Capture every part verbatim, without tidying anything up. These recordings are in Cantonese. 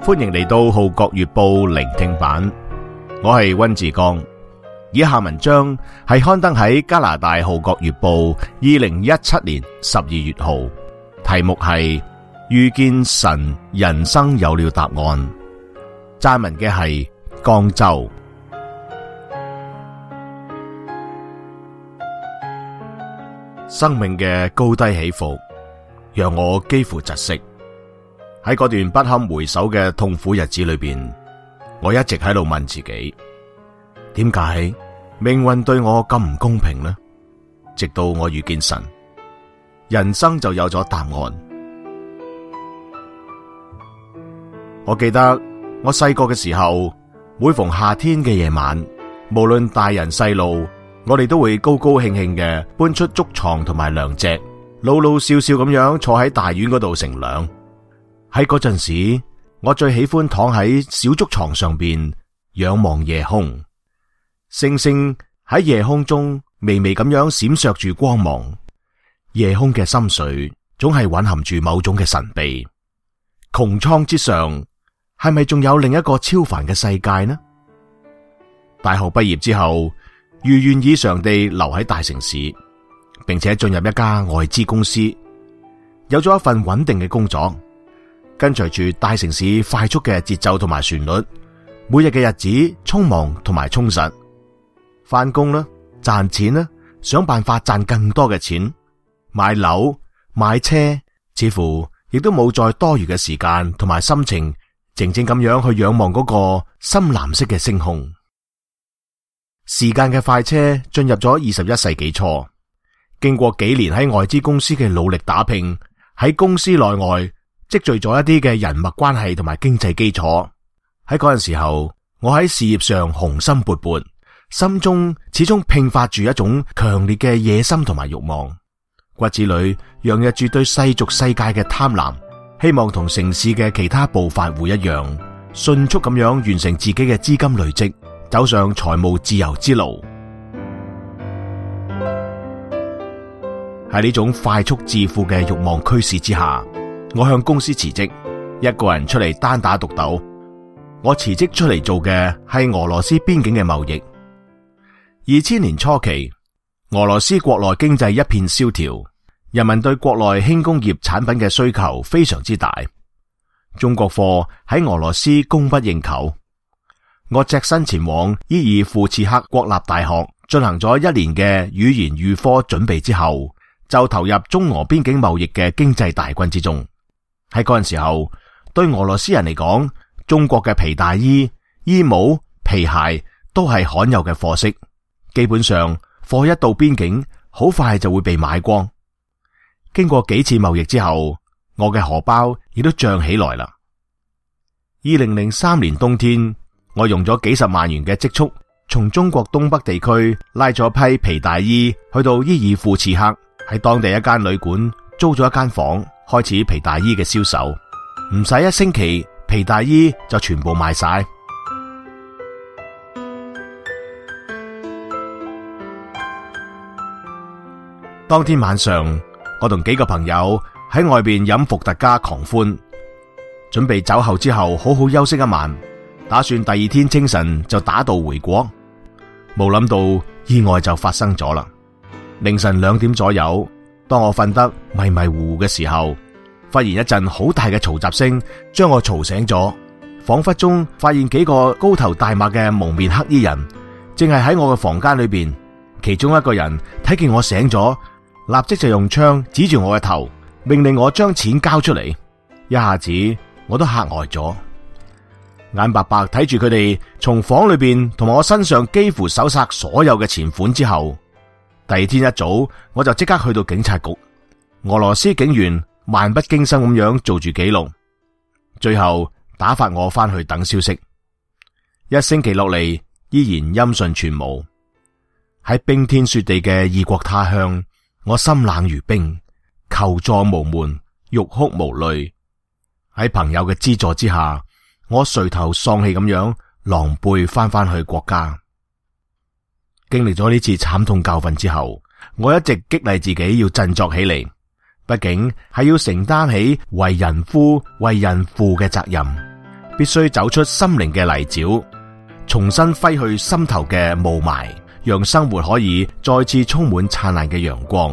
歡迎嚟到《號角月報》聆聽版，我係溫志剛。以下文章係刊登喺加拿大《號角月報》二零一七年十二月號，題目係遇見神，人生有了答案。撰文嘅係江州。生命嘅高低起伏，讓我幾乎窒息。喺嗰段不堪回首嘅痛苦日子裏邊，我一直喺度問自己：點解命運對我咁唔公平呢？直到我遇見神，人生就有咗答案。我記得我細個嘅時候，每逢夏天嘅夜晚，無論大人細路，我哋都會高高興興嘅搬出竹床同埋涼席，老老少少咁樣坐喺大院嗰度乘涼。喺嗰陣時，我最喜歡躺喺小竹床上邊仰望夜空，星星喺夜空中微微咁樣閃爍住光芒。夜空嘅深邃總係蘊含住某種嘅神秘。穹蒼之上，係咪仲有另一個超凡嘅世界呢？大學畢業之後，如願以償地留喺大城市，並且進入一家外資公司，有咗一份穩定嘅工作。跟隨住大城市快速嘅節奏同埋旋律，每日嘅日子匆忙同埋充實。翻工啦，賺錢啦，想辦法賺更多嘅錢，買樓買車，似乎亦都冇再多餘嘅時間同埋心情，靜靜咁樣去仰望嗰個深藍色嘅星空。時間嘅快車進入咗二十一世紀初，經過幾年喺外資公司嘅努力打拼，喺公司內外積聚咗一啲嘅人脈關係同埋經濟基礎。喺嗰陣時候，我喺事業上雄心勃勃，心中始終迸發住一種強烈嘅野心同埋慾望，骨子裏洋溢住對世俗世界嘅貪婪，希望同城市嘅其他暴發戶一樣，迅速咁樣完成自己嘅資金累積，走上財務自由之路。喺呢種快速致富嘅慾望驅使之下，我向公司辭職，一個人出嚟單打獨鬥。我辭職出嚟做嘅係俄羅斯邊境嘅貿易。二千年初期，俄羅斯國內經濟一片蕭條，人民對國內輕工業產品嘅需求非常之大，中國貨喺俄羅斯供不應求。我隻身前往伊爾庫茨克國立大學進行咗一年嘅語言預科準備之後，就投入中俄邊境貿易嘅經濟大軍之中。喺嗰陣時候，對俄羅斯人嚟講，中國嘅皮大衣、衣帽、皮鞋都係罕有嘅貨色，基本上貨一到邊境，好快就會被買光。經過幾次貿易之後，我嘅荷包亦都脹起來啦。二零零三年冬天，我用咗幾十萬元嘅積蓄，從中國東北地區拉咗批皮大衣去到伊爾庫茨克，喺當地一間旅館租咗一間房，開始皮大衣嘅銷售。唔使一星期，皮大衣就全部賣晒。當天晚上，我同幾個朋友喺外邊飲伏特加狂歡，準備酒後之後好好休息一晚，打算第二天清晨就打道回國。冇諗到意外就發生咗啦。凌晨兩點左右，當我瞓得迷迷糊糊嘅時候，忽然一陣好大嘅嘈雜聲將我嘈醒咗，仿佛中發現幾個高頭大馬嘅蒙面黑衣人正係喺我嘅房間裏邊。其中一個人睇見我醒咗，立即就用槍指住我嘅頭，命令我將錢交出嚟。一下子我都嚇呆咗，眼白白睇住佢哋從房裏邊同埋我身上幾乎搜殺所有嘅錢款之後，第二天一早我就即刻去到警察局。俄羅斯警員漫不經心咁樣做住記錄，最後打發我翻去等消息。一星期落嚟依然音訊全無。喺冰天雪地嘅異國他鄉，我心冷如冰，求助無門，欲哭無淚。喺朋友嘅資助之下，我垂頭喪氣咁樣狼狽翻返去國家。經歷咗呢次慘痛教訓之後，我一直激勵自己要振作起嚟，畢竟係要承擔起為人夫為人父嘅責任。 必須走出心靈嘅泥沼，重新揮去心頭嘅霧霾，讓生活可以再次充滿燦爛嘅陽光。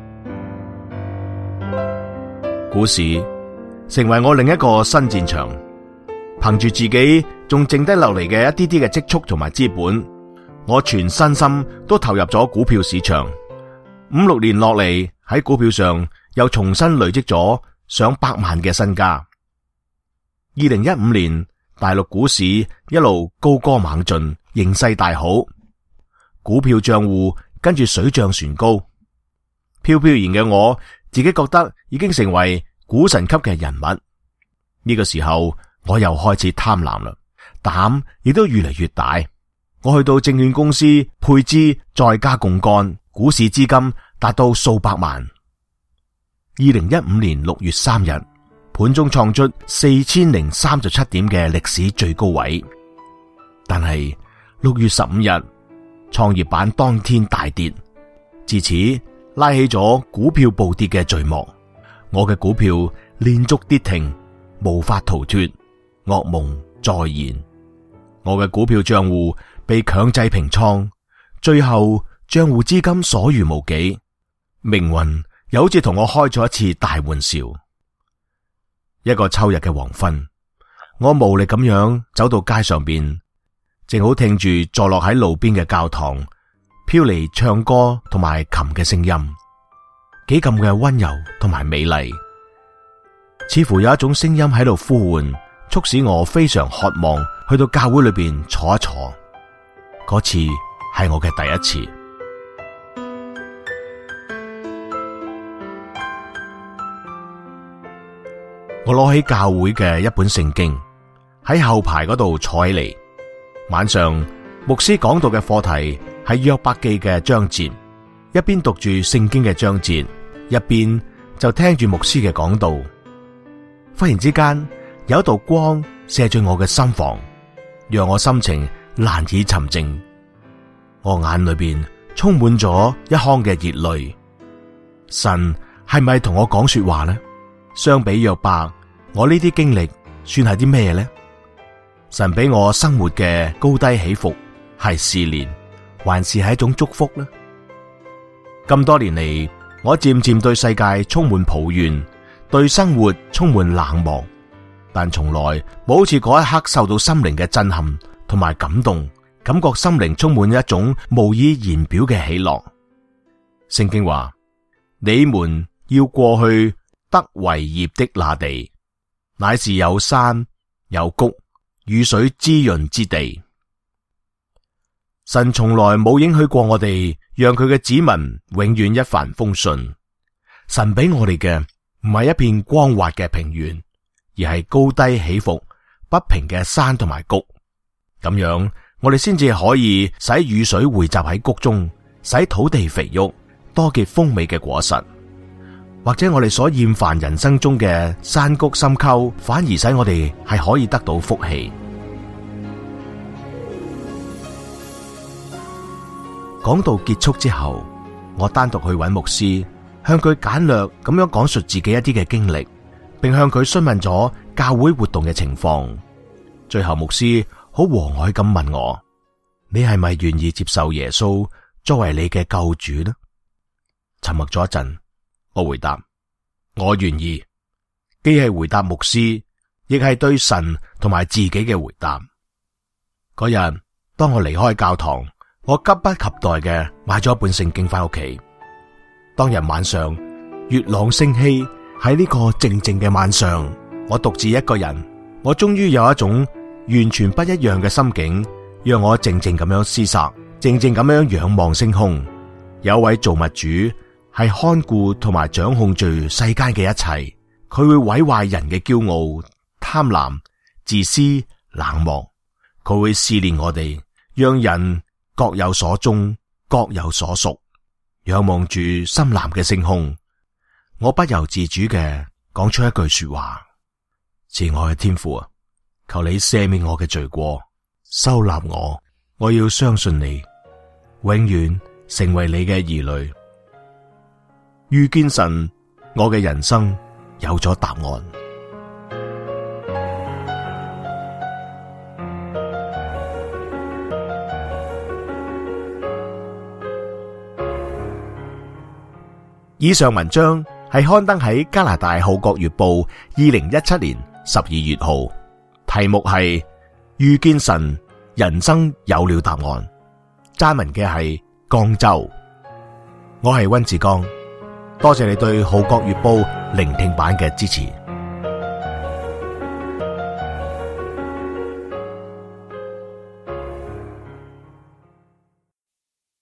股市成為我另一個新戰場，憑住自己仲剩低落嚟嘅一啲啲嘅積蓄同埋資本，我全身心都投入咗股票市場。五六年落嚟，喺股票上又重新累積咗上百萬嘅身家。二零一五年，大陸股市一路高歌猛進，形勢大好，股票賬戶跟住水漲船高。飄飄然嘅我自己覺得已經成為股神級嘅人物。呢個時候我又開始貪婪啦，膽亦都越嚟越大。我去到證券公司配資再加槓桿，股市資金達到數百萬。二零一五年六月三日，盤中創出四千零三十七點嘅歷史最高位。但係六月十五日，創業板當天大跌，自此拉起咗股票暴跌嘅序幕。我嘅股票連續跌停，無法逃脫，噩夢再現。我嘅股票賬戶被強制平倉，最後賬戶資金所餘無幾。命運又好似同我開咗一次大玩笑。一個秋日嘅黃昏，我無力咁樣走到街上邊，正好聽住坐落喺路邊嘅教堂飄嚟唱歌同埋琴嘅聲音，幾咁嘅溫柔同埋美麗，似乎有一種聲音喺度呼喚，促使我非常渴望去到教會裏邊坐一坐。嗰次係我嘅第一次。我攞起教會嘅一本聖經，喺後排嗰度坐起嚟。晚上牧師講道嘅課題係約伯記嘅章節，一邊讀住聖經嘅章節，一邊就聽住牧師嘅講道。忽然之間，有一道光射進我嘅心房，讓我心情難以沉靜。我眼裏邊充滿咗一腔嘅熱淚。神係咪同我講說話呢？相比約伯，我呢啲經歷算係啲咩呢？神俾我生活嘅高低起伏係試煉，還是係一種祝福呢？咁多年嚟，我漸漸對世界充滿抱怨，對生活充滿冷漠，但從來冇好似嗰一刻受到心靈嘅震撼同埋感動，感覺心靈充滿一種無以言表嘅喜樂。聖經話：你們要過去得為業的那地，乃是有山有谷，雨水滋潤之地。神從來冇應許過我哋，讓佢嘅子民永遠一帆風順。神俾我哋嘅唔係一片光滑嘅平原，而係高低起伏不平嘅山同埋谷。咁樣我哋先至可以使雨水匯集喺谷中，使土地肥沃，多結豐美嘅果實。或者我哋所厭煩人生中嘅山谷深溝，反而使我哋係可以得到福氣。講道結束之後，我單獨去揾牧師，向佢簡略咁樣講述自己一啲嘅經歷，並向佢詢問咗教會活動嘅情況。最後牧師好和藹咁問我：你係咪願意接受耶穌作為你嘅救主呢？沉默咗一陣，我回答：我願意。既係回答牧師，亦係對神同埋自己嘅回答。嗰日當我離開教堂，我急不及待嘅買咗一本聖經翻屋企。當日晚上，月朗星稀，喺呢個靜靜嘅晚上，我獨自一個人，我終於有一種完全不一樣嘅心境，讓我靜靜咁樣思索，靜靜咁樣仰望星空。有位造物主係看顧同埋掌控住世間嘅一切，佢會毀壞人嘅驕傲、貪婪、自私、冷漠。佢會試煉我哋，讓人各有所終，各有所屬。仰望住深藍嘅星空，我不由自主嘅講出一句說話：慈愛嘅天父啊，求你赦免我嘅罪過，收納我，我要相信你，永遠成為你嘅兒女。遇見神，我嘅人生有咗答案。 以上文章係刊登喺加拿大《號角月報》二零一七年十二月號，題目係遇見神，人生有了答案。撰文嘅係江州，我係溫志剛，多謝你對《號角月報》聆聽版嘅支持。